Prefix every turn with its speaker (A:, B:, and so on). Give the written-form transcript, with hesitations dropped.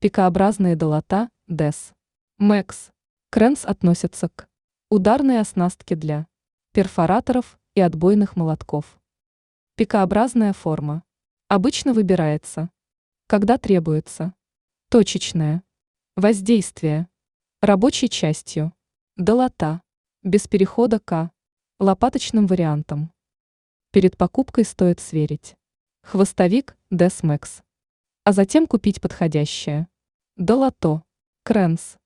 A: Пикообразные долота, ДЭС. МЭКС. Кренс относятся к ударной оснастке для перфораторов и отбойных молотков. Пикообразная форма обычно выбирается, когда требуется точечное воздействие рабочей частью долота, без перехода к лопаточным вариантам. Перед покупкой стоит сверить хвостовик ДЭС МЭКС, а затем купить подходящее долото Кренс.